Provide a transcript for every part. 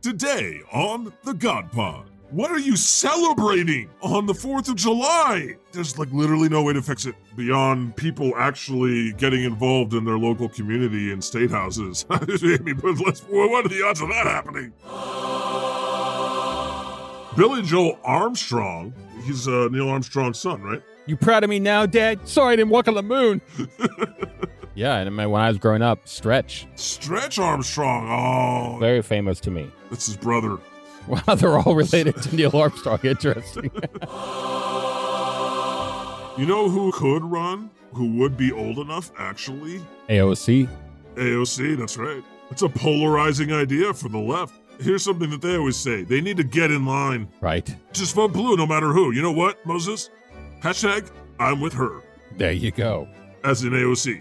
Today on the God Pod, what are you celebrating on the 4th of July? There's literally no way to fix it beyond people actually getting involved in their local community and state houses. But what are the odds of that happening? Billy Joel Armstrong, he's Neil Armstrong's son, right? You proud of me now, Dad? Sorry I didn't walk on the moon. Yeah, and when I was growing up, Stretch. Stretch Armstrong, oh. Very famous to me. That's his brother. Wow, they're all related to Neil Armstrong. Interesting. You know who could run? Who would be old enough, actually? AOC. AOC, that's right. It's a polarizing idea for the left. Here's something that they always say. They need to get in line. Right. Just vote blue no matter who. You know what, Moses? Hashtag, I'm with her. There you go. As in AOC.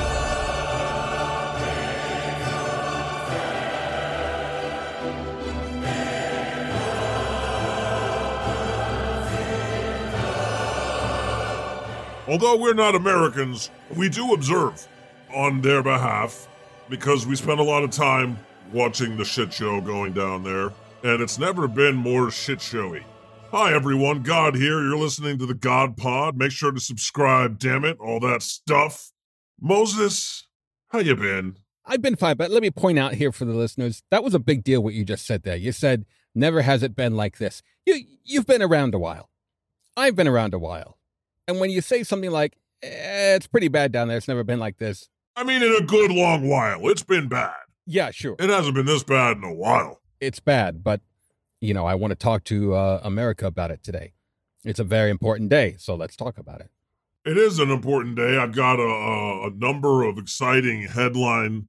Although we're not Americans, we do observe on their behalf because we spend a lot of time watching the shit show going down there, and it's never been more shit showy. Hi everyone, God here. You're listening to the God Pod. Make sure to subscribe, damn it, all that stuff. Moses, how you been? I've been fine, but let me point out here for the listeners, that was a big deal what you just said there. You said, never has it been like this. You've been around a while. I've been around a while. And when you say something like, it's pretty bad down there, it's never been like this. I mean, in a good long while. It's been bad. Yeah, sure. It hasn't been this bad in a while. It's bad, but, I want to talk to America about it today. It's a very important day, so let's talk about it. It is an important day. I've got a number of exciting headline,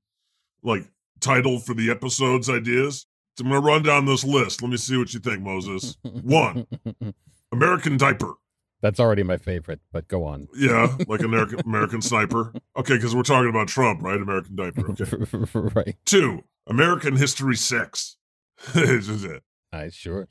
title for the episode's ideas. So I'm going to run down this list. Let me see what you think, Moses. 1, American Diaper. That's already my favorite, but go on. Yeah, like American Sniper. Okay, because we're talking about Trump, right? American Diaper. Okay. Right. 2, American History 6. This is it. Nice. Sure.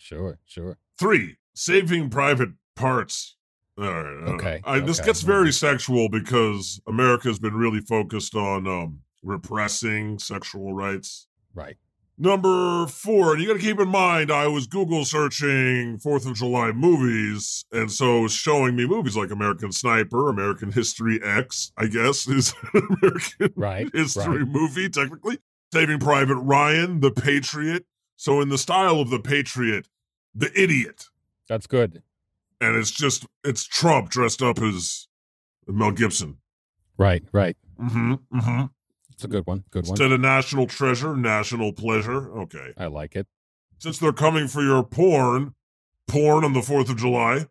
3, Saving Private Parts. All right. Okay. This gets very sexual because America's been really focused on repressing sexual rights. Right. Number 4, and you got to keep in mind, I was Google searching 4th of July movies, and so it's showing me movies like American Sniper, American History X, I guess, is an American history movie, technically. Saving Private Ryan, The Patriot. So in the style of The Patriot, The Idiot. That's good. And it's Trump dressed up as Mel Gibson. Right. Mm-hmm. It's a good one. Instead of National Treasure, National Pleasure. Okay. I like it. Since they're coming for your porn on the 4th of July.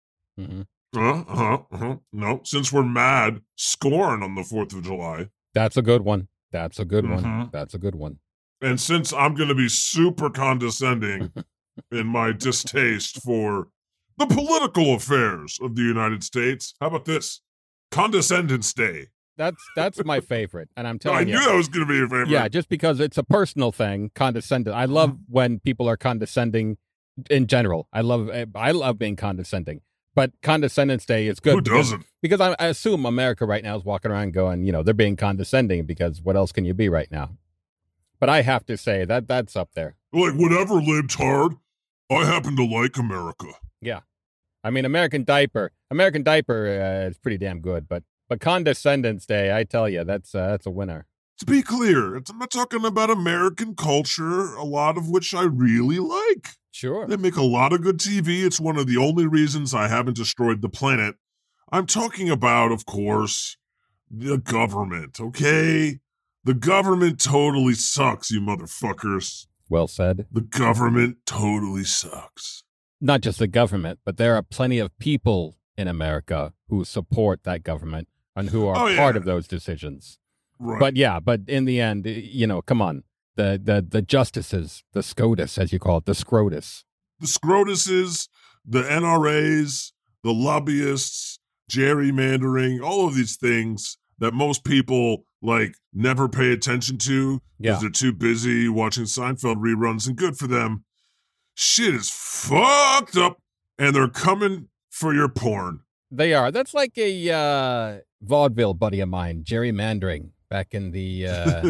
Mm-hmm. No, since we're mad, Scorn on the 4th of July. That's a good one. That's a good one. And since I'm going to be super condescending in my distaste for the political affairs of the United States, how about this? Condescendence Day. That's my favorite, and I'm telling you. I knew that was going to be your favorite. Yeah, just because it's a personal thing, condescending. I love when people are condescending in general. I love being condescending. But Condescendence Day is good. Who doesn't? Because I assume America right now is walking around going, they're being condescending because what else can you be right now? But I have to say that's up there. Whatever, libtard. I happen to like America. Yeah. I mean, American Diaper is pretty damn good, but Condescendence Day, I tell you, that's a winner. To be clear, I'm not talking about American culture, a lot of which I really like. Sure. They make a lot of good TV. It's one of the only reasons I haven't destroyed the planet. I'm talking about, of course, the government, okay? The government totally sucks, you motherfuckers. Well said. The government totally sucks. Not just the government, but there are plenty of people in America who support that government and who are part of those decisions. Right. But in the end, come on. The justices, the SCOTUS, as you call it, the SCROTUS. The SCROTUSes, the NRAs, the lobbyists, gerrymandering, all of these things that most people, never pay attention to because they're too busy watching Seinfeld reruns, and good for them. Shit is fucked up, and they're coming for your porn. They are. That's like a vaudeville buddy of mine, gerrymandering. back in the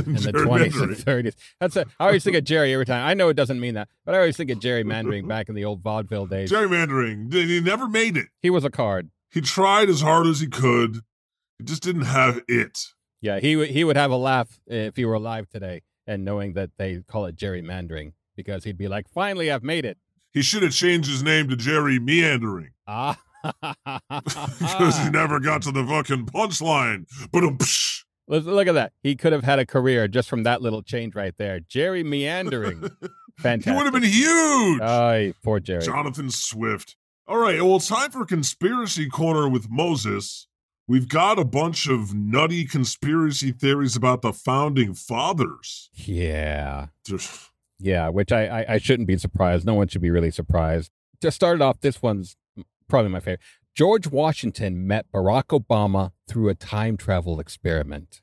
20s and 30s. I always think of Jerry every time. I know it doesn't mean that, but I always think of gerrymandering back in the old vaudeville days. Gerrymandering. He never made it. He was a card. He tried as hard as he could. He just didn't have it. Yeah, he would have a laugh if he were alive today and knowing that they call it gerrymandering, because he'd be like, finally, I've made it. He should have changed his name to Jerry Meandering. Ah. Because he never got to the fucking punchline. But look at that. He could have had a career just from that little change right there. Jerry Meandering. Fantastic. He would have been huge. Oh, poor Jerry. Jonathan Swift. All right, well, it's time for Conspiracy Corner with Moses. We've got a bunch of nutty conspiracy theories about the founding fathers. Yeah. Yeah, which I shouldn't be surprised. No one should be really surprised. To start it off, this one's probably my favorite. George Washington met Barack Obama through a time travel experiment.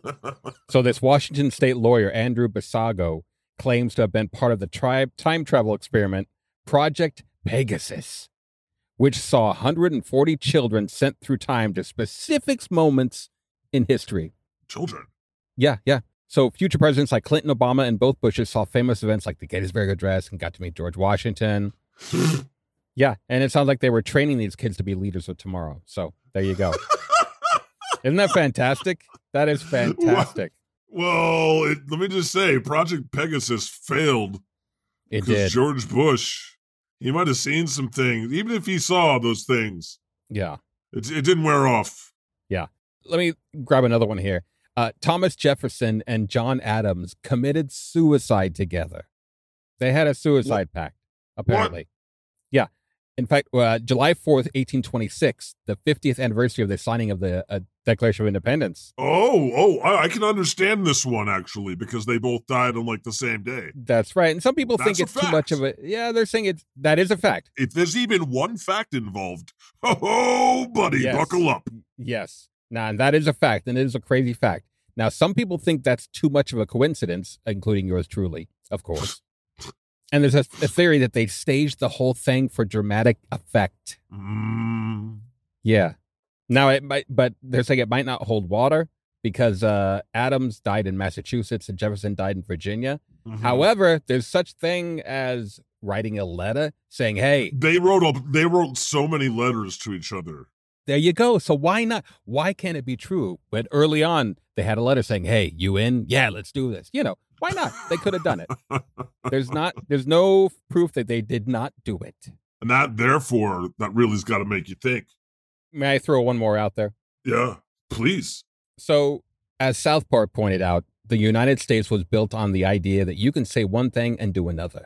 So this Washington state lawyer, Andrew Basiago, claims to have been part of the time travel experiment, Project Pegasus, which saw 140 children sent through time to specific moments in history. Children? Yeah. So future presidents like Clinton, Obama, and both Bushes saw famous events like the Gettysburg Address and got to meet George Washington. Yeah, and it sounds like they were training these kids to be leaders of tomorrow. So there you go. Isn't that fantastic? That is fantastic. Well, let me just say, Project Pegasus failed. It did. George Bush, he might have seen some things, even if he saw those things. Yeah. It didn't wear off. Yeah. Let me grab another one here. Thomas Jefferson and John Adams committed suicide together. They had a suicide pact, apparently. What? Yeah. In fact, July 4th, 1826, the 50th anniversary of the signing of the Declaration of Independence. I can understand this one, actually, because they both died on, like, the same day. That's right. And some people think it's too much of a... Yeah, they're saying that is a fact. If there's even one fact involved, oh, buddy, yes. Buckle up. Yes. Nah, and that is a fact, and it is a crazy fact. Now, some people think that's too much of a coincidence, including yours truly, of course. And there's a theory that they staged the whole thing for dramatic effect. Yeah. Now, but they're saying it might not hold water because Adams died in Massachusetts and Jefferson died in Virginia. Mm-hmm. However, there's such thing as writing a letter saying, hey. They wrote so many letters to each other. There you go. So why not? Why can't it be true? But early on, they had a letter saying, hey, you in? Yeah, let's do this. You know. Why not? They could have done it. There's no proof that they did not do it. And therefore, that really's got to make you think. May I throw one more out there? Yeah, please. So, as South Park pointed out, the United States was built on the idea that you can say one thing and do another.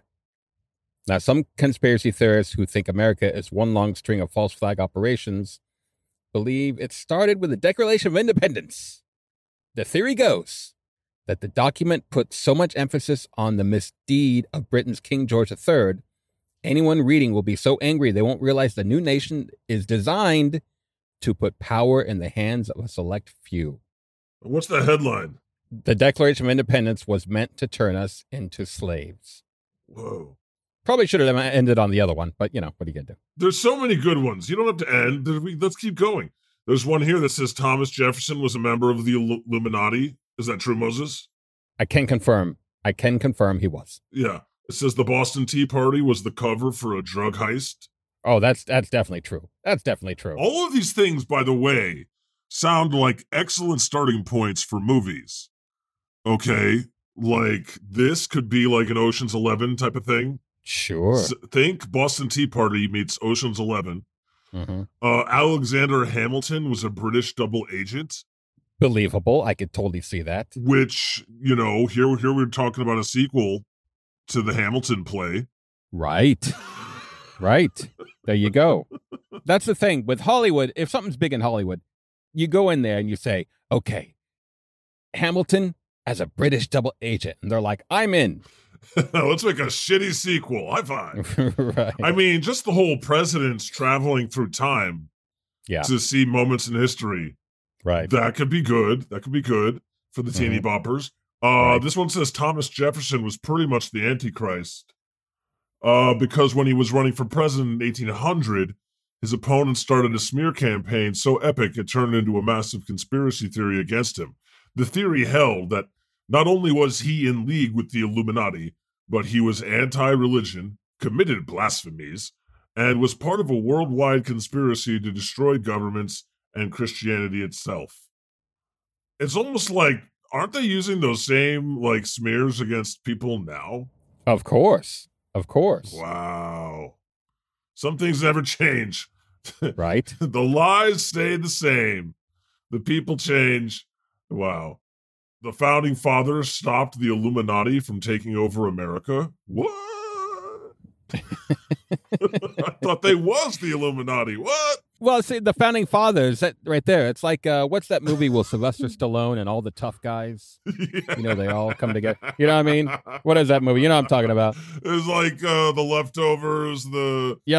Now, some conspiracy theorists who think America is one long string of false flag operations believe it started with the Declaration of Independence. The theory goes that the document put so much emphasis on the misdeed of Britain's King George III, anyone reading will be so angry they won't realize the new nation is designed to put power in the hands of a select few. What's the headline? The Declaration of Independence was meant to turn us into slaves. Whoa. Probably should have ended on the other one, but, what are you going to do? There's so many good ones. You don't have to end. Let's keep going. There's one here that says Thomas Jefferson was a member of the Illuminati. Is that true, Moses? I can confirm he was. Yeah. It says the Boston Tea Party was the cover for a drug heist. Oh, that's definitely true. That's definitely true. All of these things, by the way, sound like excellent starting points for movies. Okay? Like, this could be like an Ocean's 11 type of thing. Sure. Think Boston Tea Party meets Ocean's 11. Mm-hmm. Alexander Hamilton was a British double agent. Believable. I could totally see that. Which, here we're talking about a sequel to the Hamilton play. Right. Right. There you go. That's the thing. With Hollywood, if something's big in Hollywood, you go in there and you say, okay, Hamilton as a British double agent. And they're like, I'm in. Let's make a shitty sequel. High five. Right. I mean, just the whole presidents traveling through time to see moments in history. Right. That could be good. That could be good for the teeny boppers. This one says Thomas Jefferson was pretty much the Antichrist. Because when he was running for president in 1800, his opponents started a smear campaign so epic it turned into a massive conspiracy theory against him. The theory held that not only was he in league with the Illuminati, but he was anti-religion, committed blasphemies, and was part of a worldwide conspiracy to destroy governments and Christianity itself. It's almost like, aren't they using those same like smears against people now? Of course. Wow. Some things never change. Right? The lies stay the same. The people change. Wow. The founding fathers stopped the Illuminati from taking over America? What? I thought they was the Illuminati. What? Well, see, the founding fathers, that right there. It's like, what's that movie with Sylvester Stallone and all the tough guys? Yeah. You know, they all come together. You know what I mean? What is that movie? You know what I'm talking about? It's like The Leftovers, you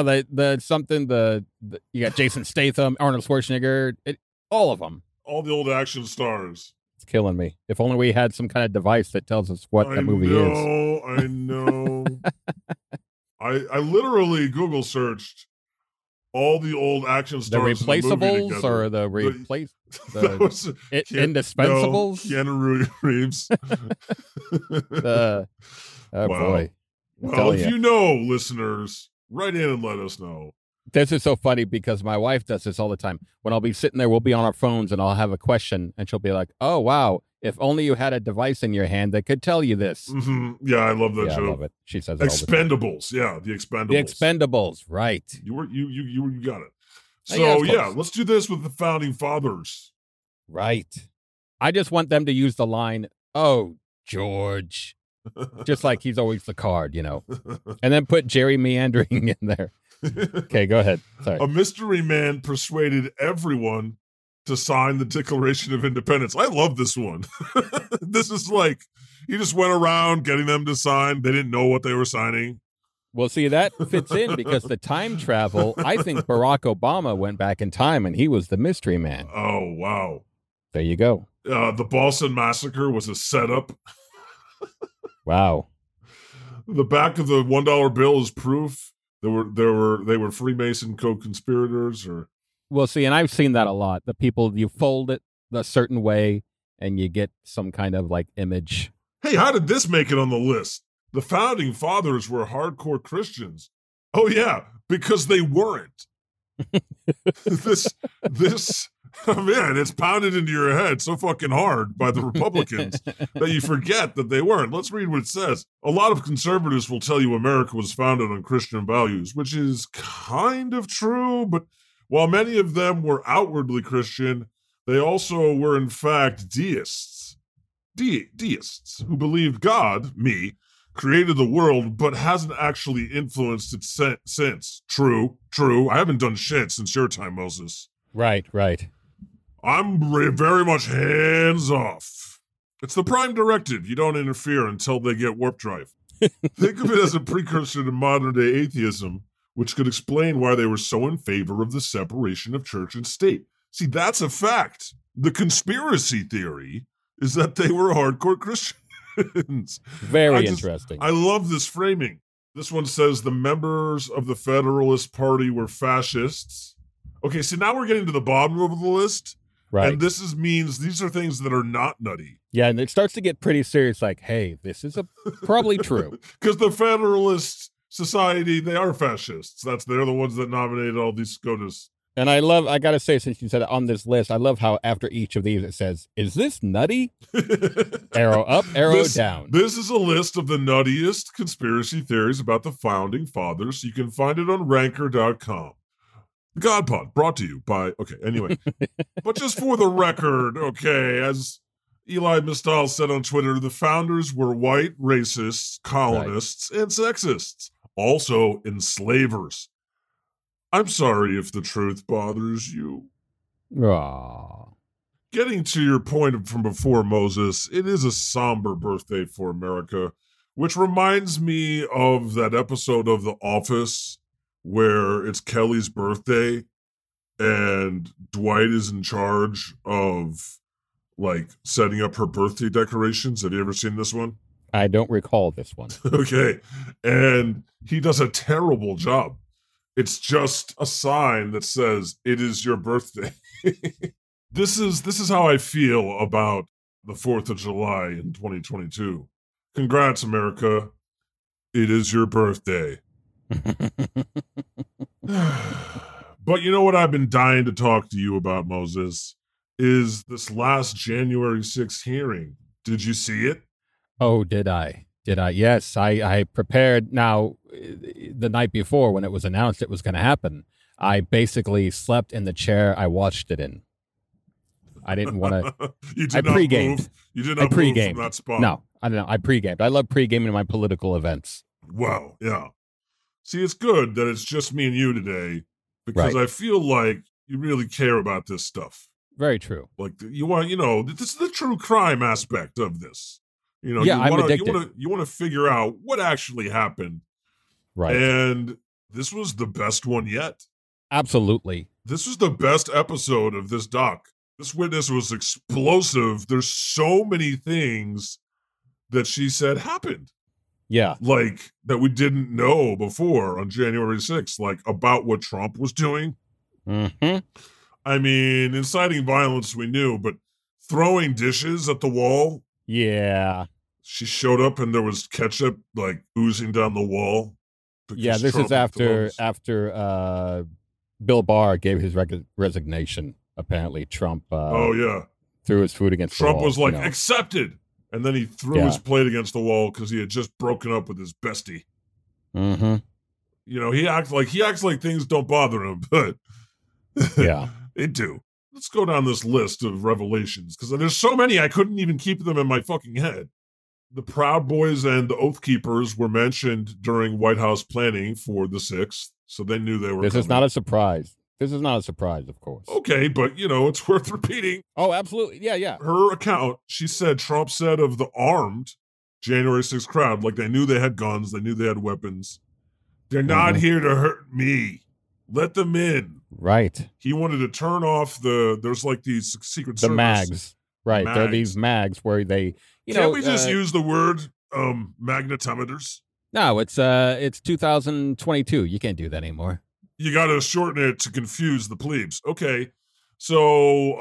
got Jason Statham, Arnold Schwarzenegger, all of them. All the old action stars. It's killing me. If only we had some kind of device that tells us what that movie is. I know. I literally Google searched all the old action stars. The replaceables or the indispensables? No, Keanu Reeves. Oh, wow. Boy. Well, if you know, listeners, write in and let us know. This is so funny because my wife does this all the time. When I'll be sitting there, we'll be on our phones and I'll have a question and she'll be like, oh, wow, if only you had a device in your hand that could tell you this. Mm-hmm. Yeah, I love that joke. I love it. She says it Expendables. Yeah, the Expendables. The Expendables, right. You got it. So, let's do this with the founding fathers. Right. I just want them to use the line, oh, George. Just like he's always the card, you know. And then put Jerry meandering in there. Okay, go ahead. Sorry. A mystery man persuaded everyone to sign the Declaration of Independence. I love this one. This is like, he just went around getting them to sign. They didn't know what they were signing. Well, see, that fits in because the time travel, I think Barack Obama went back in time and he was the mystery man. Oh, wow. There you go. The Boston Massacre was a setup. Wow. The back of the $1 bill is proof they were Freemason co-conspirators. Or well, see, and I've seen that a lot. The people, you fold it a certain way and you get some kind of like image. Hey, how did this make it on the list? The founding fathers were hardcore Christians. Oh yeah, because they weren't. This oh man, it's pounded into your head so fucking hard by the Republicans that you forget that they weren't. Let's read what it says. A lot of conservatives will tell you America was founded on Christian values, which is kind of true, but while many of them were outwardly Christian, they also were in fact deists. Deists who believed God, me, created the world, but hasn't actually influenced it since. True. I haven't done shit since your time, Moses. Right. I'm very much hands off. It's the prime directive. You don't interfere until they get warp drive. Think of it as a precursor to modern day atheism, which could explain why they were so in favor of the separation of church and state. See, that's a fact. The conspiracy theory is that they were hardcore Christians. Very interesting. I love this framing. This one says the members of the Federalist Party were fascists. Okay, so now we're getting to the bottom of the list. Right. And this means these are things that are not nutty. Yeah, and it starts to get pretty serious, like, hey, this is probably true. Because the Federalist Society, they are fascists. They're the ones that nominated all these SCOTUS. And I got to say, since you said it on this list, I love how after each of these it says, is this nutty? Arrow up, arrow down. This is a list of the nuttiest conspiracy theories about the founding fathers. You can find it on ranker.com. The God Pod, brought to you by, okay, anyway. But just for the record, okay, as Eli Mistal said on Twitter, the founders were white racists, colonists, and sexists. Also enslavers. I'm sorry if the truth bothers you. Aww. Getting to your point from before, Moses, it is a somber birthday for America, which reminds me of that episode of The Office where it's Kelly's birthday and Dwight is in charge of like setting up her birthday decorations. Have you ever seen this one? I don't recall this one. Okay. And he does a terrible job. It's just a sign that says, it is your birthday. This is how I feel about the 4th of July in 2022. Congrats, America. It is your birthday. But you know what I've been dying to talk to you about, Moses, is this last January 6th hearing. Did you see it? Oh, did I? Yes, I prepared. Now, the night before when it was announced it was going to happen, I basically slept in the chair I watched it in. I didn't want to. I pre-gamed. You did not move from that spot. No, I don't know. I pre-gamed. I love pre-gaming my political events. Wow, yeah. See, it's good that it's just me and you today because Right. I feel like you really care about this stuff. Very true. Like you want, this is the true crime aspect of this. Yeah, I'm addicted. You want to figure out what actually happened. Right. And this was the best one yet. Absolutely. This was the best episode of this doc. This witness was explosive. There's so many things that she said happened. Yeah. Like that we didn't know before on January 6th, like about what Trump was doing. Mm-hmm. I mean, inciting violence we knew, but throwing dishes at the wall. Yeah. She showed up and there was ketchup like oozing down the wall. Yeah, this is after Bill Barr gave his resignation. Apparently, Trump. Threw his food against Trump the wall. Was like accepted, and then he threw his plate against the wall because he had just broken up with his bestie. Mm-hmm. He acts like things don't bother him, but yeah, they do. Let's go down this list of revelations because there's so many I couldn't even keep them in my fucking head. The Proud Boys and the Oath Keepers were mentioned during White House planning for the 6th, so they knew they were This coming. is not a surprise. This is not a surprise, of course. Okay, but, it's worth repeating. Oh, absolutely. Yeah. Her account, she said Trump said of the armed January 6th crowd, like they knew they had guns, they knew they had weapons. They're not here to hurt me. Let them in. Right. He wanted to turn off there's like these Secret Service. The mags. Right. There are these mags where they, Can't we just use the word magnetometers? No, it's 2022. You can't do that anymore. You got to shorten it to confuse the plebes. Okay. So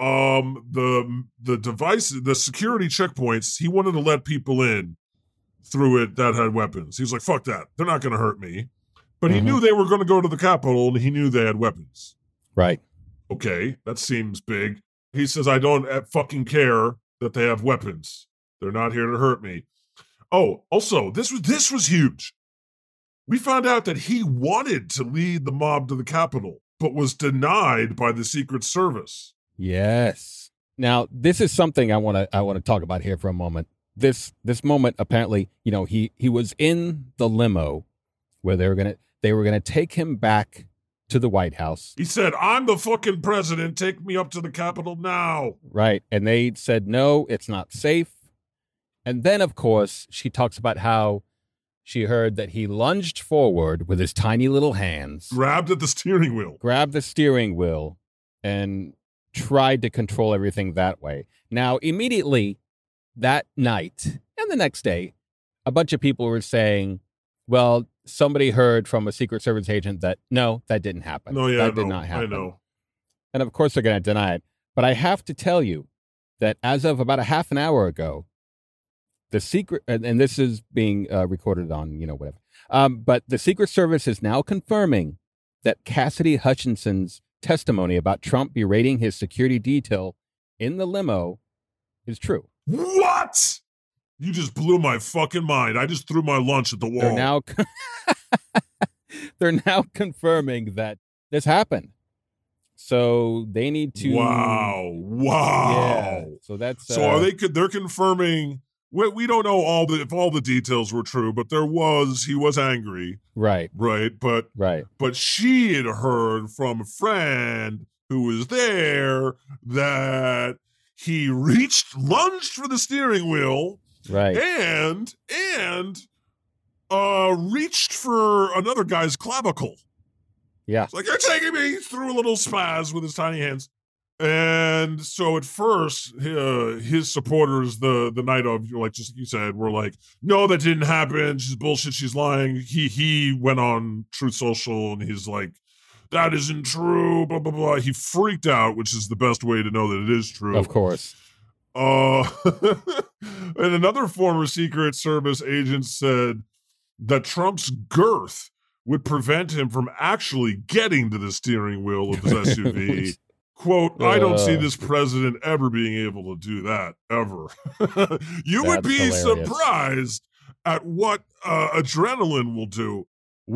the devices, the security checkpoints, he wanted to let people in through it that had weapons. He was like, fuck that. They're not going to hurt me. But he knew they were going to go to the Capitol and he knew they had weapons. Right. Okay. That seems big. He says, I don't fucking care that they have weapons. They're not here to hurt me. Oh, also, this was huge. We found out that he wanted to lead the mob to the Capitol, but was denied by the Secret Service. Yes. Now, this is something I want to talk about here for a moment. This moment, apparently, he was in the limo where they were gonna take him back to the White House. He said, I'm the fucking president. Take me up to the Capitol now. Right. And they said, no, it's not safe. And then, of course, she talks about how she heard that he lunged forward with his tiny little hands. Grabbed at the steering wheel. Grabbed the steering wheel and tried to control everything that way. Now, immediately that night and the next day, a bunch of people were saying, well, somebody heard from a Secret Service agent that, no, that didn't happen. No, yeah, that did not happen. I know. And of course, they're going to deny it. But I have to tell you that as of about a half an hour ago, the secret, and this is being recorded on, whatever. But the Secret Service is now confirming that Cassidy Hutchinson's testimony about Trump berating his security detail in the limo is true. What? You just blew my fucking mind. I just threw my lunch at the wall. They're now confirming that this happened. So they need to. Wow. Yeah. So that's. So they're confirming. We don't know if all the details were true, but he was angry. Right. But she had heard from a friend who was there that he lunged for the steering wheel. Right. And reached for another guy's clavicle. Yeah. It's like, you're taking me. He threw a little spaz with his tiny hands. And so at first, his supporters, the night of, like just like you said, were like, no, that didn't happen. She's bullshit. She's lying. He went on Truth Social and he's like, that isn't true, blah, blah, blah. He freaked out, which is the best way to know that it is true. Of course. And another former Secret Service agent said that Trump's girth would prevent him from actually getting to the steering wheel of his SUV. Quote, I don't see this president ever being able to do that, ever. You would be hilarious. Surprised at what adrenaline will do.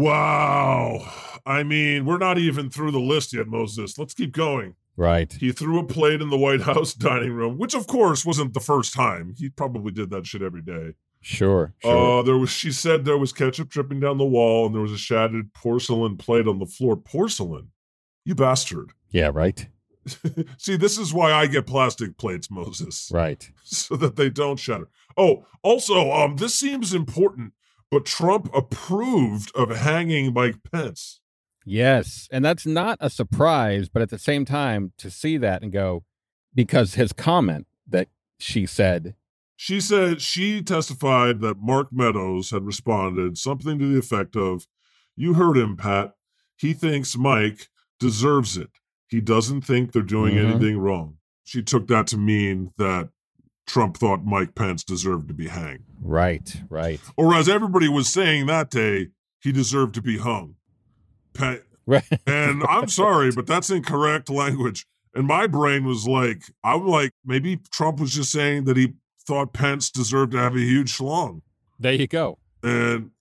Wow. I mean, we're not even through the list yet, Moses. Let's keep going. Right. He threw a plate in the White House dining room, which, of course, wasn't the first time. He probably did that shit every day. Sure. She said there was ketchup dripping down the wall, and there was a shattered porcelain plate on the floor. Porcelain? You bastard. Yeah, right. See, this is why I get plastic plates, Moses. Right. So that they don't shatter. Oh, also, this seems important, but Trump approved of hanging Mike Pence. Yes, and that's not a surprise, but at the same time, to see that and go, because his comment that she said she testified that Mark Meadows had responded something to the effect of, you heard him, Pat. He thinks Mike deserves it. He doesn't think they're doing anything wrong. She took that to mean that Trump thought Mike Pence deserved to be hanged. Right, right. Or as everybody was saying that day, he deserved to be hung. Right. And I'm sorry, but that's incorrect language. And my brain was like, I'm like, maybe Trump was just saying that he thought Pence deserved to have a huge schlong. There you go. And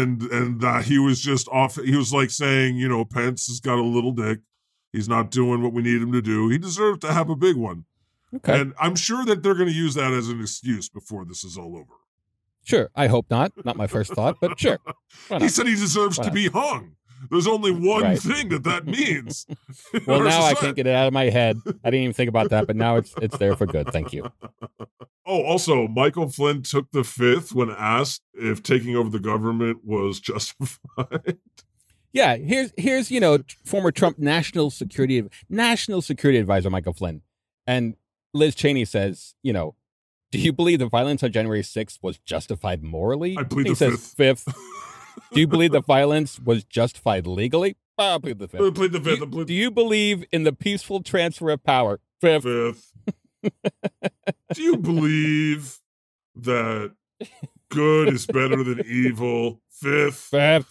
he was just off. He was like saying, you know, Pence has got a little dick. He's not doing what we need him to do. He deserved to have a big one. Okay. And I'm sure that they're going to use that as an excuse before this is all over. Sure. I hope not. Not my first thought, but sure. He said he deserves to be hung. There's only one thing that means. Well, now I can't get it out of my head. I didn't even think about that, but now it's there for good. Thank you. Oh, also, Michael Flynn took the fifth when asked if taking over the government was justified. Yeah, here's former Trump national security advisor Michael Flynn, and Liz Cheney says, do you believe the violence on January 6th was justified morally? I plead the fifth. Do you believe the violence was justified legally? I plead the fifth. I plead the fifth. Do you believe in the peaceful transfer of power? Fifth. Do you believe that good is better than evil? Fifth.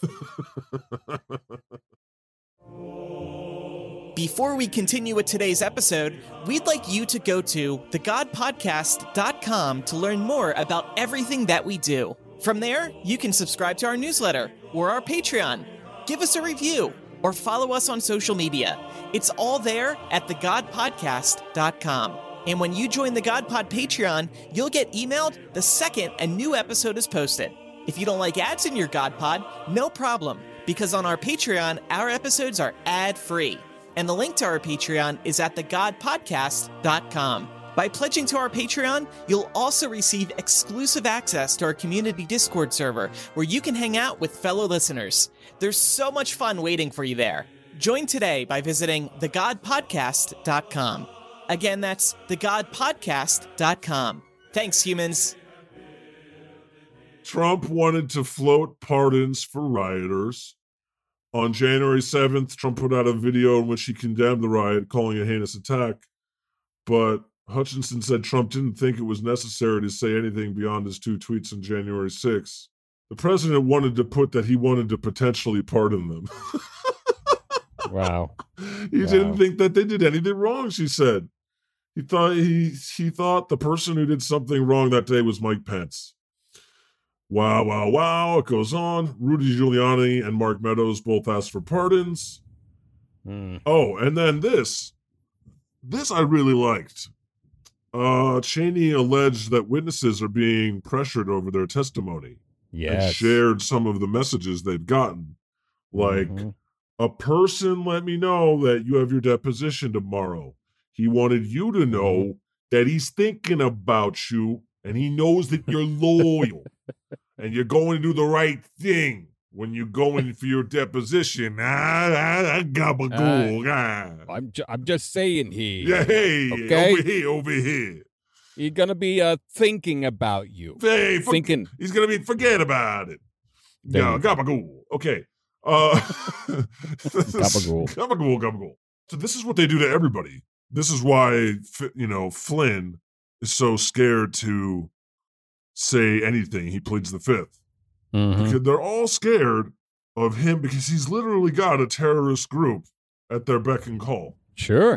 Before we continue with today's episode, we'd like you to go to thegodpodcast.com to learn more about everything that we do. From there, you can subscribe to our newsletter or our Patreon, give us a review, or follow us on social media. It's all there at thegodpodcast.com. And when you join the GodPod Patreon, you'll get emailed the second a new episode is posted. If you don't like ads in your GodPod, no problem, because on our Patreon, our episodes are ad-free. And the link to our Patreon is at thegodpodcast.com. By pledging to our Patreon, you'll also receive exclusive access to our community Discord server, where you can hang out with fellow listeners. There's so much fun waiting for you there. Join today by visiting thegodpodcast.com. Again, that's thegodpodcast.com. Thanks, humans. Trump wanted to float pardons for rioters. On January 7th, Trump put out a video in which he condemned the riot, calling it a heinous attack. But Hutchinson said Trump didn't think it was necessary to say anything beyond his two tweets on January 6th. The president wanted to put that he wanted to potentially pardon them. Wow. He didn't think that they did anything wrong, she said. He thought the person who did something wrong that day was Mike Pence. Wow. It goes on. Rudy Giuliani and Mark Meadows both asked for pardons. Oh, and then this I really liked. Cheney alleged that witnesses are being pressured over their testimony. Yes. And shared some of the messages they've gotten. Like, a person let me know that you have your deposition tomorrow. He wanted you to know that he's thinking about you and he knows that you're loyal and you're going to do the right thing when you're going for your deposition. I'm just saying here. Yeah, hey, okay? over here. He's going to be thinking about you. Hey, thinking. He's going to be, forget about it. Yeah, gabagool. Okay. Gabagool. So this is what they do to everybody. This is why, Flynn is so scared to say anything. He pleads the fifth. Mhm. Because they're all scared of him because he's literally got a terrorist group at their beck and call. Sure.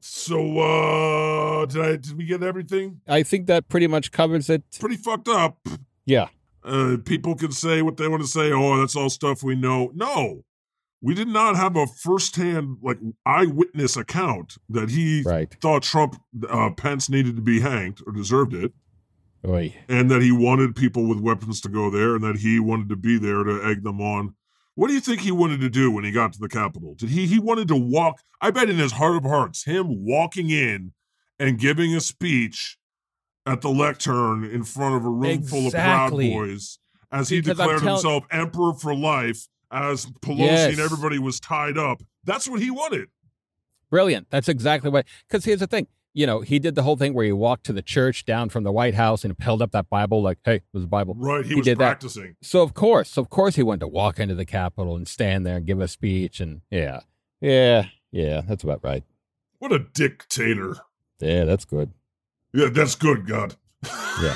So, did we get everything? I think that pretty much covers it. Pretty fucked up. Yeah. People can say what they want to say. Oh, that's all stuff we know. No, we did not have a firsthand, eyewitness account that he Right. thought Pence needed to be hanged or deserved it. Oy. And that he wanted people with weapons to go there and that he wanted to be there to egg them on. What do you think he wanted to do when he got to the Capitol? Did he wanted to walk? I bet in his heart of hearts, him walking in and giving a speech at the lectern in front of a room full of Proud Exactly. Boys as he Because I'm declared himself emperor for life as Pelosi Yes. and everybody was tied up. That's what he wanted. Brilliant. That's exactly what. Because here's the thing. You know, he did the whole thing where he walked to the church down from the White House and held up that Bible like, hey, there's a Bible. Right, he He was did that. practicing. So of course he wanted to walk into the Capitol and stand there and give a speech. And yeah, that's about right. What a dictator. Yeah, that's good. Yeah, that's good, God. Yeah.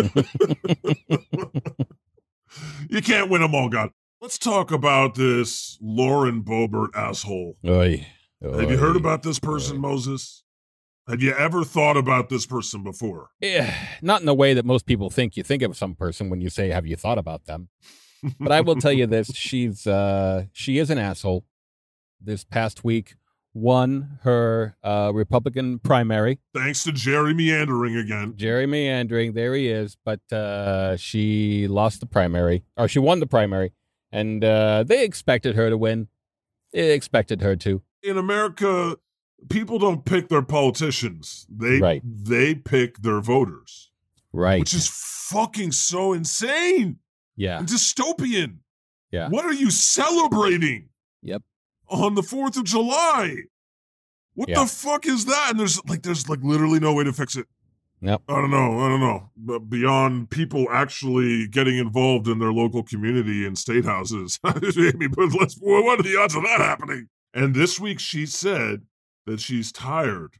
You can't win them all, God. Let's talk about this Lauren Boebert asshole. Oy. Have you heard about this person, Moses? Have you ever thought about this person before? Yeah, not in the way that most people think you think of some person when you say, have you thought about them? But I will tell you this. she is an asshole. This past week won her Republican primary. Thanks to Jerry meandering again. Jerry meandering, there he is. But she lost the primary, or she won the primary. And they expected her to win. They expected her to. In America, people don't pick their politicians. They pick their voters. Right. Which is fucking so insane. Yeah. And dystopian. Yeah. What are you celebrating? Yep. On the 4th of July. What the fuck is that? And there's literally no way to fix it. Yep. I don't know. But beyond people actually getting involved in their local community and state houses. What are the odds of that happening? And this week she said that she's tired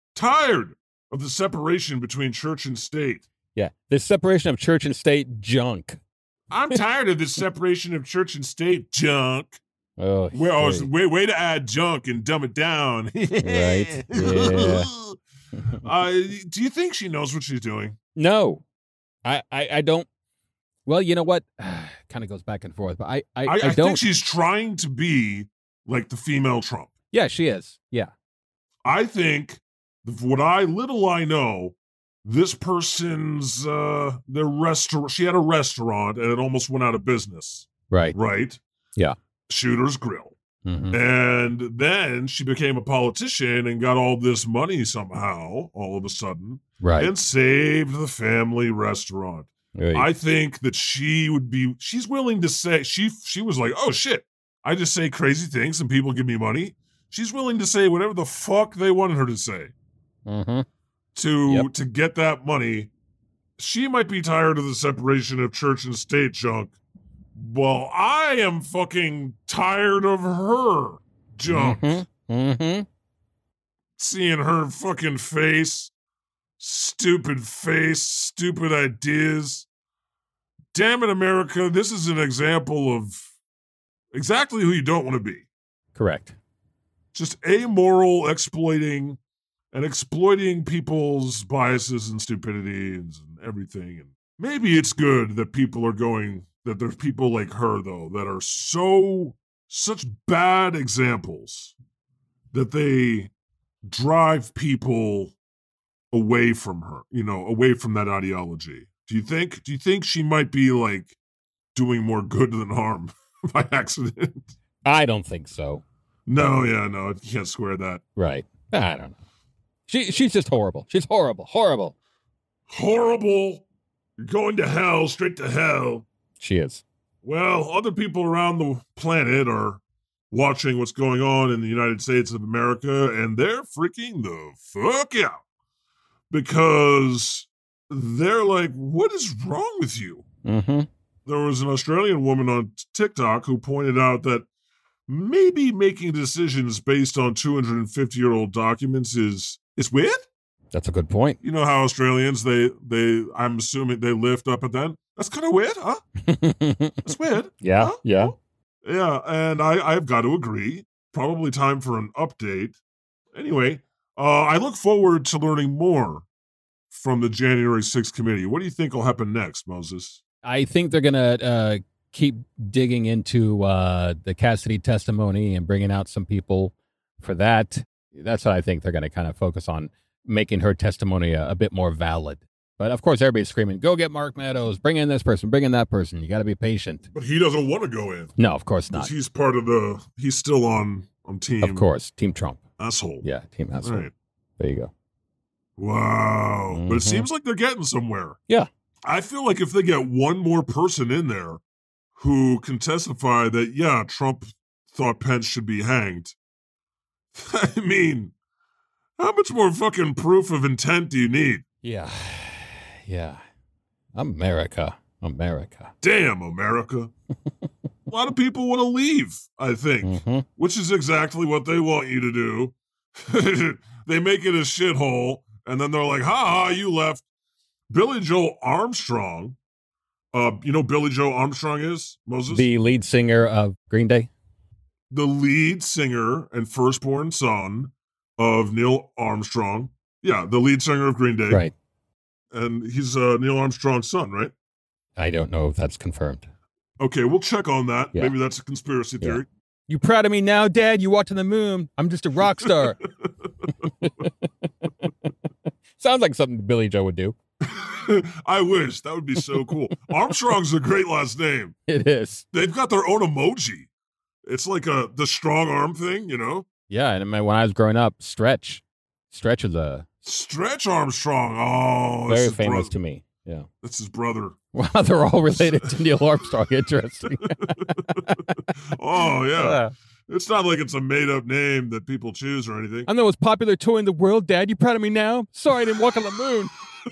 of the separation between church and state. Yeah. This separation of church and state junk. I'm tired of this separation of church and state junk. Oh, way to add junk and dumb it down. Right. Yeah. Do you think she knows what she's doing? No, I don't. Well, you know what? Kind of goes back and forth, but I don't think she's trying to be like the female Trump. Yeah, she is. Yeah. I think little I know, this person's their restaurant. She had a restaurant and it almost went out of business. Right. Right. Yeah. Shooter's Grill. Mm-hmm. And then she became a politician and got all this money somehow, all of a sudden, Right. and saved the family restaurant. Right. I think that she's willing to say, she was like, oh shit, I just say crazy things and people give me money. She's willing to say whatever the fuck they wanted her to say Mm-hmm. to get that money. She might be tired of the separation of church and state junk. Well, I am fucking tired of her junk. Mm-hmm. Mm-hmm. Seeing her fucking face, stupid ideas. Damn it, America. This is an example of exactly who you don't want to be. Correct. Just amoral, exploiting people's biases and stupidities and everything. And maybe it's good that that there's people like her, though, that are such bad examples that they drive people away from her, away from that ideology. Do you think she might be like doing more good than harm by accident? I don't think so. No, you can't square that. Right. I don't know. She's just horrible. She's horrible. Horrible. Horrible. You're going to hell, straight to hell. She is. Well, other people around the planet are watching what's going on in the United States of America, and they're freaking the fuck out. Because they're like, what is wrong with you? Mm-hmm. There was an Australian woman on TikTok who pointed out that maybe making decisions based on 250-year-old documents is weird. That's a good point. You know how Australians, I'm assuming they lift up and then? That's kind of weird, huh? That's weird. Yeah, huh? yeah. Yeah, and I've got to agree. Probably time for an update. Anyway, I look forward to learning more from the January 6th committee. What do you think will happen next, Moses? I think they're going to keep digging into the Cassidy testimony and bringing out some people for that. That's what I think they're going to kind of focus on, making her testimony a bit more valid. But of course, everybody's screaming, go get Mark Meadows, bring in this person, bring in that person. You got to be patient. But he doesn't want to go in. No, of course not. He's part of he's still on team. Of course, Team Trump. Asshole. Yeah, Team Asshole. Right. There you go. Wow. Mm-hmm. But it seems like they're getting somewhere. Yeah. I feel like if they get one more person in there who can testify that, yeah, Trump thought Pence should be hanged, I mean, how much more fucking proof of intent do you need? Yeah. Yeah. America. Damn, America. A lot of people want to leave, I think, which is exactly what they want you to do. They make it a shithole, and then they're like, ha, you left. Billy Joe Armstrong, you know Billy Joe Armstrong is, Moses? The lead singer of Green Day? The lead singer and firstborn son of Neil Armstrong. Yeah, the lead singer of Green Day. Right. And he's Neil Armstrong's son, right? I don't know if that's confirmed. Okay, we'll check on that. Yeah. Maybe that's a conspiracy theory. Yeah. You proud of me now, Dad? You walked on the moon. I'm just a rock star. Sounds like something Billy Joe would do. I wish. That would be so cool. Armstrong's a great last name. It is. They've got their own emoji. It's like the strong arm thing, you know? Yeah, and when I was growing up, Stretch is a... Stretch Armstrong. Oh, very famous to me. Yeah. That's his brother. Wow, they're all related to Neil Armstrong. Interesting. Oh, yeah. It's not like it's a made-up name that people choose or anything. I'm the most popular toy in the world, Dad. You proud of me now? Sorry I didn't walk on the moon.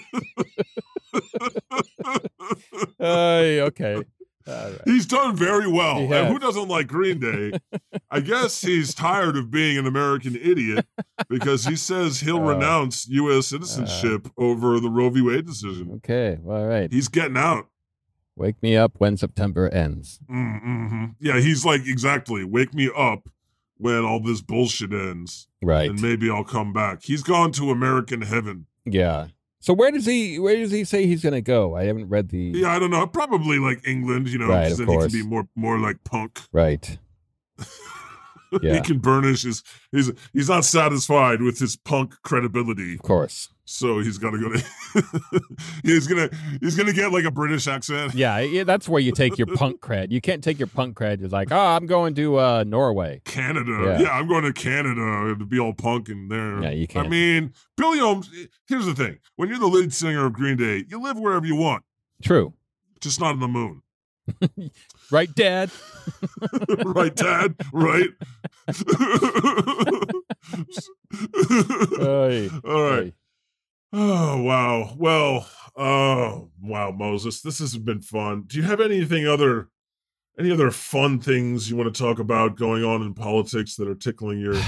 Okay. All right. He's done very well. And who doesn't like Green Day? I guess he's tired of being an American idiot because he says he'll renounce U.S. citizenship over the Roe v. Wade decision. Okay. All right. He's getting out. Wake me up when September ends. Mm-hmm. Yeah, he's like, exactly. Wake me up when all this bullshit ends. Right. And maybe I'll come back. He's gone to American heaven. Yeah. So where does he say he's going to go? I haven't read the... Yeah, I don't know. Probably like England, you know, right, because then he can be more like punk. Right. Yeah. He can burnish he's not satisfied with his punk credibility. Of course. So he's got to go to he's gonna get like a British accent. Yeah, that's where you take your punk cred. You can't take your punk cred. It's like, I'm going to Norway. Canada. Yeah, I'm going to Canada to be all punk in there. Yeah, you can't. I mean, Billy Holmes, here's the thing. When you're the lead singer of Green Day, you live wherever you want. True. Just not on the moon. Right, Dad? Right, Dad? Right? All right. Oh, wow. Well, wow, Moses. This has been fun. Do you have any other fun things you want to talk about going on in politics that are tickling your...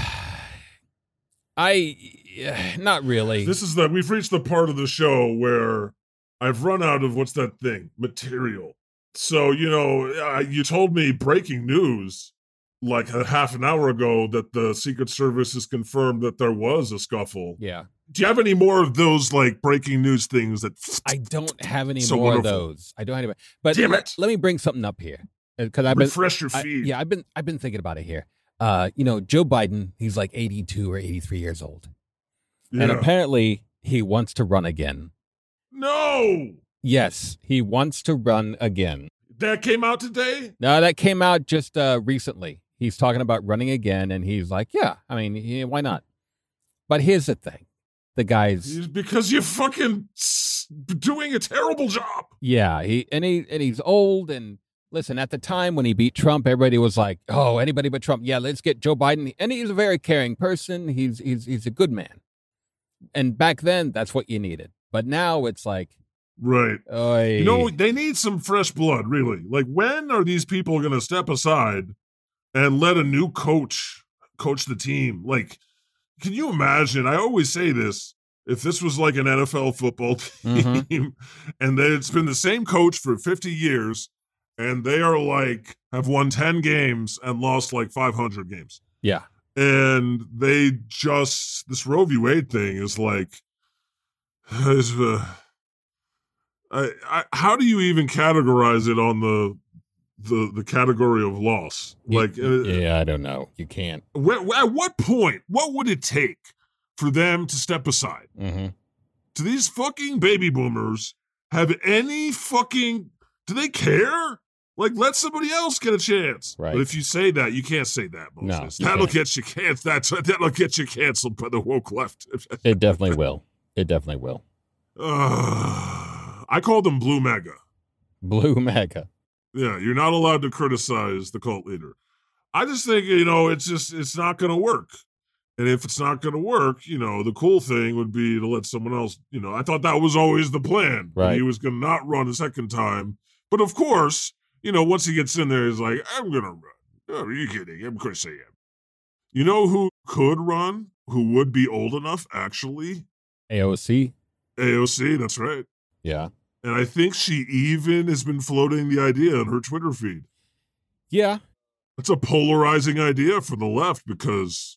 Not really. We've reached the part of the show where I've run out of, what's that thing? Material. So, you told me breaking news like a half an hour ago that the Secret Service has confirmed that there was a scuffle. Yeah. Do you have any more of those like breaking news things that... I don't have any so more wonderful. of those. I don't have any. But damn it. Let me bring something up here. Because refresh your feed. I've been thinking about it here. Joe Biden, he's like 82 or 83 years old. Yeah. And apparently he wants to run again. No! Yes, he wants to run again. That came out today? No, that came out just recently. He's talking about running again, and he's like, yeah, I mean, why not? But here's the thing. The guy's... Because you're fucking doing a terrible job. Yeah, he's old, and listen, at the time when he beat Trump, everybody was like, oh, anybody but Trump. Yeah, let's get Joe Biden. And he's a very caring person. He's a good man. And back then, that's what you needed. But now it's like... Right. Oy. They need some fresh blood, really. Like, when are these people going to step aside and let a new coach the team? Like, can you imagine? I always say this. if this was like an NFL football team, Mm-hmm. and it's been the same coach for 50 years, and they are like, have won 10 games and lost like 500 games. Yeah. And they just, this Roe v. Wade thing is like, how do you even categorize it on the category of loss? Like, yeah, I don't know. You can't. At what point, what would it take for them to step aside? Mm-hmm. Do these fucking baby boomers have any fucking, do they care? Like, let somebody else get a chance. Right. But if you say that, you can't say that, Moses. No, That'll get you canceled. That'll get you canceled by the woke left. It definitely will. It definitely will. I call them Blue MAGA. Blue MAGA. Yeah, you're not allowed to criticize the cult leader. I just think, it's not going to work. And if it's not going to work, the cool thing would be to let someone else, I thought that was always the plan. Right. He was going to not run a second time. But of course, once he gets in there, he's like, I'm going to run. Oh, are you kidding? Of course I am. You know who could run? Who would be old enough, actually? AOC. AOC, that's right. Yeah. And I think she even has been floating the idea on her Twitter feed. Yeah. It's a polarizing idea for the left because,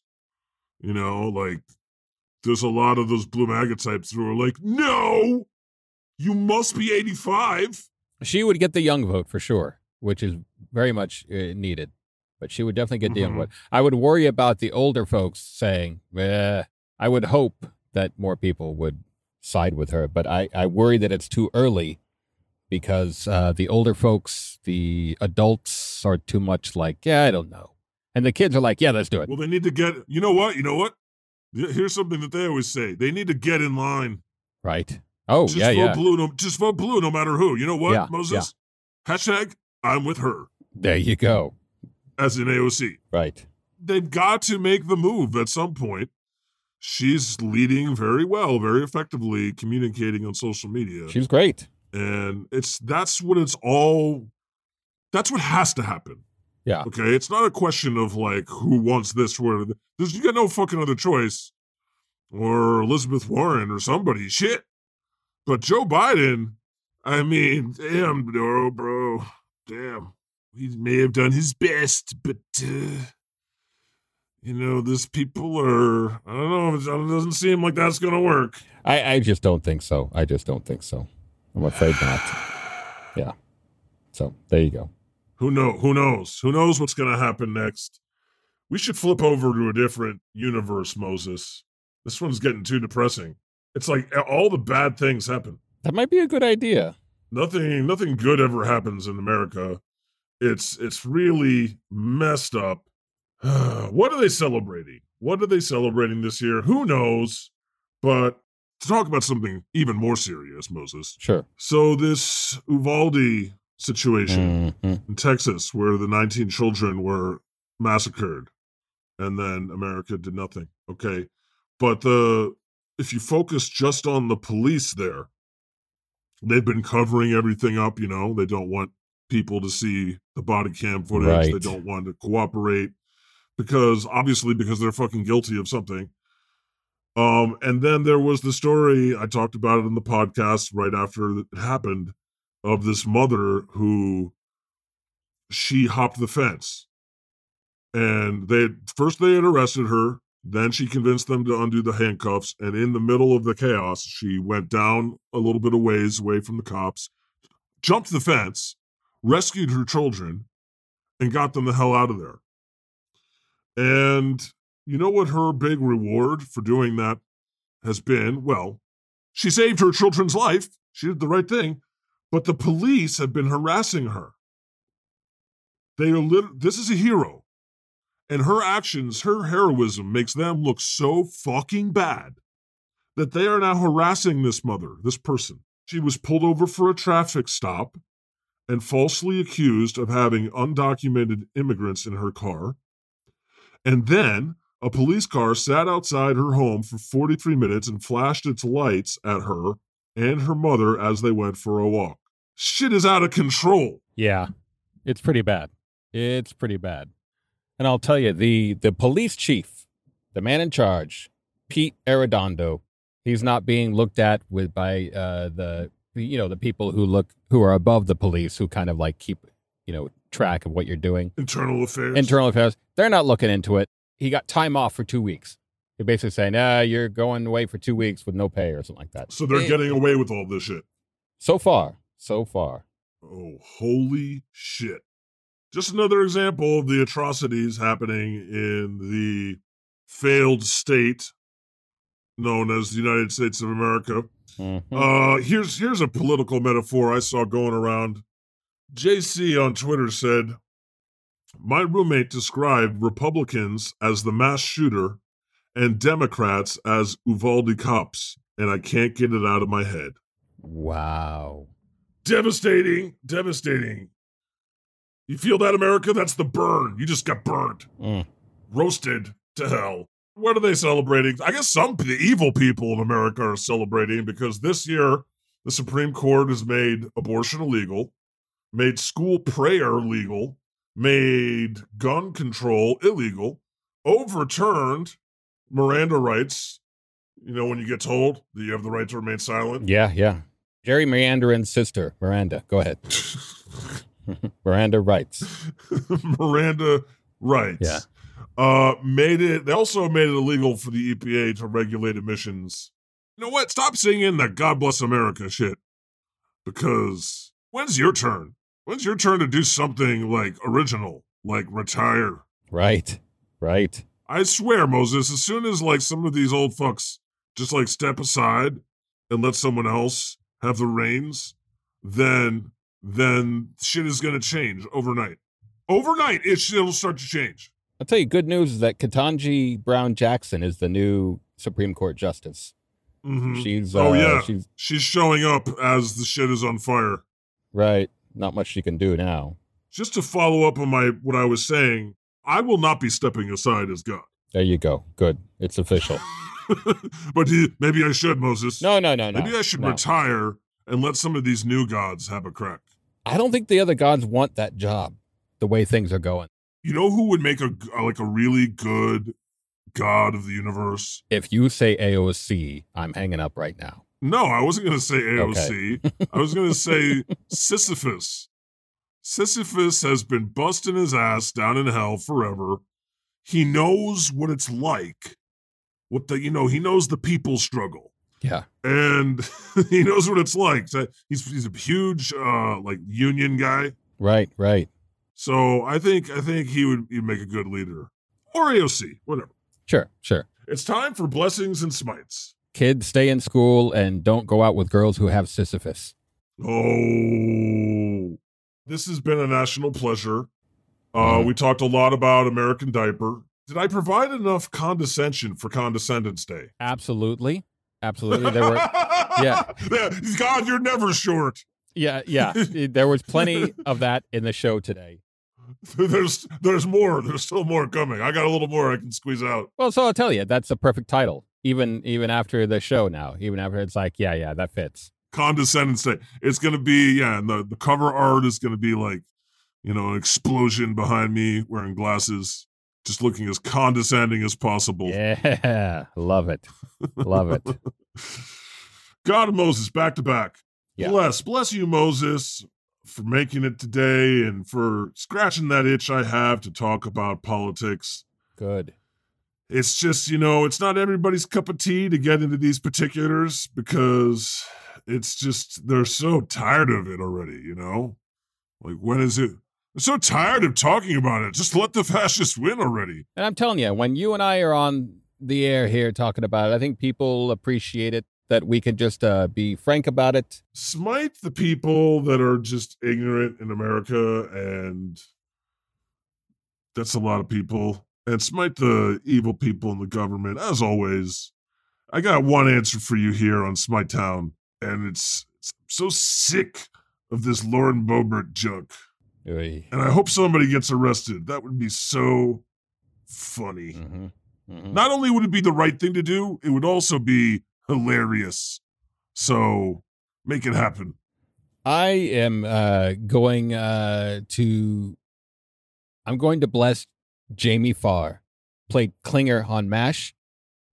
there's a lot of those Blue MAGA types who are like, no, you must be 85. She would get the young vote for sure, which is very much needed. But she would definitely get the young vote. I would worry about the older folks saying, I would hope that more people would side with her. But I worry that it's too early because the older folks, the adults are too much like, I don't know. And the kids are like, yeah, let's do it. Well, they need to get, you know what? Here's something that they always say. They need to get in line. Right. Oh, just yeah. Blue, just vote blue no matter who. You know what, Yeah, Moses? Yeah. Hashtag, I'm with her. There you go. As in AOC. Right. They've got to make the move at some point. She's leading very well, very effectively, communicating on social media. She's great. And that's what has to happen. Yeah. Okay. It's not a question of like who wants this, where you got no fucking other choice. Or Elizabeth Warren or somebody. Shit. But Joe Biden, I mean, damn, bro. Damn. He may have done his best, but these people are, I don't know, it doesn't seem like that's going to work. I just don't think so. I'm afraid not. Yeah. So there you go. Who knows? Who knows what's going to happen next? We should flip over to a different universe, Moses. This one's getting too depressing. It's like all the bad things happen. That might be a good idea. Nothing good ever happens in America. It's really messed up. What are they celebrating? What are they celebrating this year? Who knows? But to talk about something even more serious, Moses. Sure. So this Uvalde situation in Texas, where the 19 children were massacred, and then America did nothing. Okay. But if you focus just on the police there, they've been covering everything up, they don't want people to see the body cam footage. Right. They don't want to cooperate because they're fucking guilty of something. And then there was the story, I talked about it in the podcast right after it happened, of this mother who she hopped the fence. And they had arrested her. Then she convinced them to undo the handcuffs. And in the middle of the chaos, she went down a little bit of ways away from the cops, jumped the fence, rescued her children, and got them the hell out of there. And you know what her big reward for doing that has been? Well, she saved her children's life. She did the right thing. But the police have been harassing her. This is a hero. And her actions, her heroism makes them look so fucking bad that they are now harassing this mother, this person. She was pulled over for a traffic stop and falsely accused of having undocumented immigrants in her car. And then a police car sat outside her home for 43 minutes and flashed its lights at her and her mother as they went for a walk. Shit is out of control. Yeah, it's pretty bad. It's pretty bad. And I'll tell you, the police chief, the man in charge, Pete Arredondo, He's not being looked at by the people who are above the police, who kind of like keep track of what you're doing. Internal affairs. They're not looking into it. He got time off for 2 weeks. They're basically saying, you're going away for 2 weeks with no pay or something like that. So they're getting away with all this shit. So far. Oh, holy shit. Just another example of the atrocities happening in the failed state known as the United States of America. Mm-hmm. Here's a political metaphor I saw going around. JC on Twitter said, my roommate described Republicans as the mass shooter and Democrats as Uvalde cops, and I can't get it out of my head. Wow. Devastating. You feel that, America? That's the burn. You just got burned. Roasted to hell. What are they celebrating? I guess the evil people of America are celebrating because this year the Supreme Court has made abortion illegal, made school prayer legal, made gun control illegal, overturned Miranda rights. When you get told that you have the right to remain silent. Yeah. Jerry Meanderin's sister, Miranda. Go ahead. Miranda rights. Miranda rights. Yeah. They also made it illegal for the EPA to regulate emissions. You know what? Stop singing that God Bless America shit. Because when's your turn? When's your turn to do something like original, like retire? Right. I swear, Moses, as soon as like some of these old fucks just like step aside and let someone else have the reins, then shit is going to change overnight. Overnight, it'll start to change. I'll tell you, good news is that Ketanji Brown Jackson is the new Supreme Court justice. Mm-hmm. She's showing up as the shit is on fire. Right. Not much she can do now. Just to follow up on what I was saying, I will not be stepping aside as God. There you go. Good. It's official. But maybe I should, Moses. No. Maybe I should retire and let some of these new gods have a crack. I don't think the other gods want that job, the way things are going. You know who would make a really good god of the universe? If you say AOC, I'm hanging up right now. No, I wasn't going to say AOC. Okay. I was going to say Sisyphus. Sisyphus has been busting his ass down in hell forever. He knows what it's like. He knows the people struggle. Yeah. And he knows what it's like. He's a huge union guy. Right. So I think he'd make a good leader. Or AOC, whatever. Sure. It's time for blessings and smites. Kids, stay in school and don't go out with girls who have Sisyphus. Oh, this has been a national pleasure. We talked a lot about American Diaper. Did I provide enough condescension for Condescendence Day? Absolutely. There were, yeah. God, you're never short. Yeah. There was plenty of that in the show today. There's more. There's still more coming. I got a little more I can squeeze out. Well, so I'll tell you, that's the perfect title. Even after the show now, even after it's like, yeah, that fits. Condescendence Day. It's going to be, and the cover art is going to be like, an explosion behind me wearing glasses, just looking as condescending as possible. Yeah, love it. God and Moses, back to back. Yeah. Bless you, Moses, for making it today and for scratching that itch I have to talk about politics. Good. It's just, it's not everybody's cup of tea to get into these particulars because it's just, they're so tired of it already, Like, when is it? I'm so tired of talking about it. Just let the fascists win already. And I'm telling you, when you and I are on the air here talking about it, I think people appreciate it, that we can just be frank about it. Smite the people that are just ignorant in America, and that's a lot of people. And smite the evil people in the government. As always, I got one answer for you here on Smite Town, and it's so sick of this Lauren Boebert junk. Oy. And I hope somebody gets arrested. That would be so funny. Mm-hmm. Mm-hmm. Not only would it be the right thing to do, it would also be hilarious. So make it happen. I am going to bless Jamie Farr, played Klinger on MASH.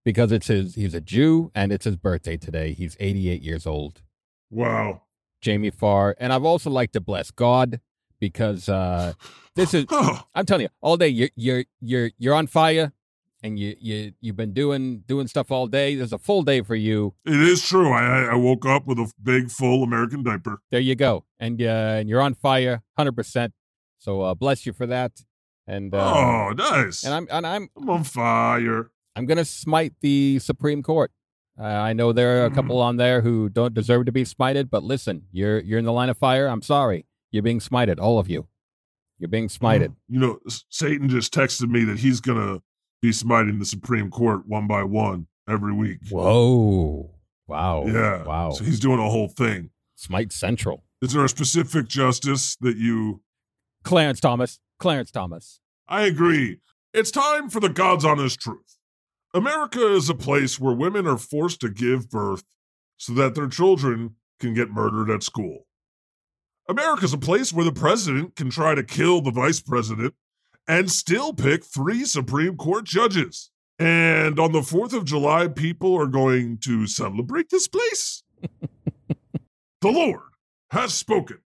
because he's a Jew and it's his birthday today. He's 88 years old. Wow. Jamie Farr. And I've also like to bless God because this is I'm telling you, all day you're on fire and you've been doing stuff all day. There's a full day for you. It is true. I woke up with a big full American diaper. There you go. And you're on fire 100%. So bless you for that. And nice. And I'm on fire. I'm going to smite the Supreme Court. I know there are a couple on there who don't deserve to be smited, but listen, you're in the line of fire. I'm sorry. You're being smited, all of you. You're being smited. Satan just texted me that he's going to be smiting the Supreme Court one by one every week. Whoa. Wow. Yeah. Wow. So he's doing a whole thing. Smite Central. Is there a specific justice that you... Clarence Thomas. I agree. It's time for the God's Honest Truth. America is a place where women are forced to give birth so that their children can get murdered at school. America's a place where the president can try to kill the vice president and still pick 3 Supreme Court judges. And on the 4th of July, people are going to celebrate this place. The Lord has spoken.